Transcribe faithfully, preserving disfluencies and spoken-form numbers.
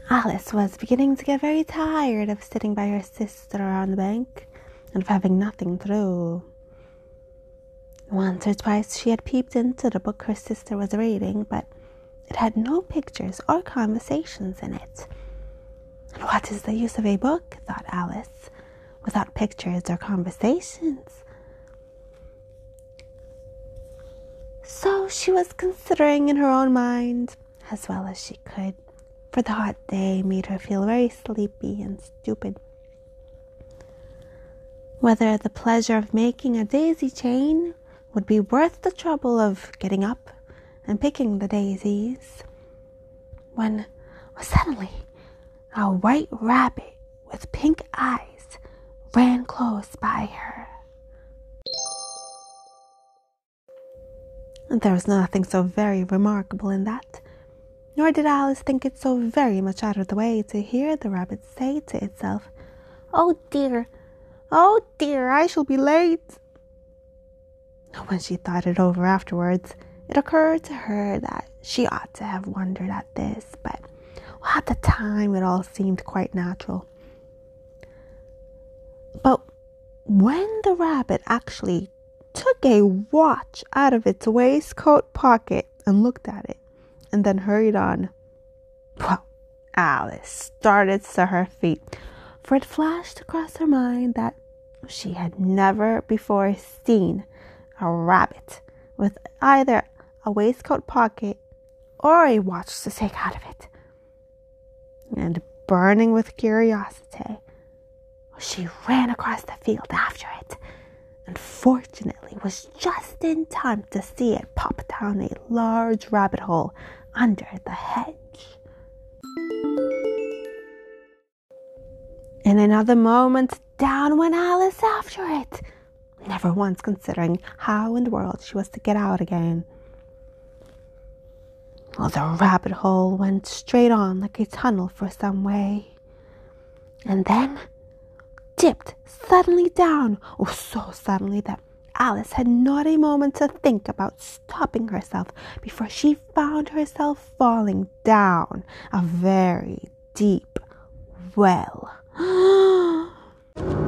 Alice was beginning to get very tired of sitting by her sister on the bank and of having nothing to do. Once or twice she had peeped into the book her sister was reading, but it had no pictures or conversations in it. And what is the use of a book, thought Alice, without pictures or conversations? So she was considering in her own mind, as well as she could, for the hot day made her feel very sleepy and stupid, whether the pleasure of making a daisy chain would be worth the trouble of getting up and picking the daisies, when suddenly a white rabbit with pink eyes ran close by her. There was nothing so very remarkable in that, nor did Alice think it so very much out of the way to hear the rabbit say to itself, "Oh dear, oh dear, I shall be late." When she thought it over afterwards, it occurred to her that she ought to have wondered at this, but at the time it all seemed quite natural. But when the rabbit actually took a watch out of its waistcoat pocket and looked at it, and then hurried on, well, Alice started to her feet, for it flashed across her mind that she had never before seen a rabbit with either a waistcoat pocket or a watch to take out of it. And burning with curiosity, she ran across the field after it, and fortunately was just in time to see it pop down a large rabbit hole under the hedge. In another moment, down went Alice after it, never once considering how in the world she was to get out again. Well, the rabbit hole went straight on like a tunnel for some way, and then dipped suddenly down, oh so suddenly that Alice had not a moment to think about stopping herself before she found herself falling down a very deep well.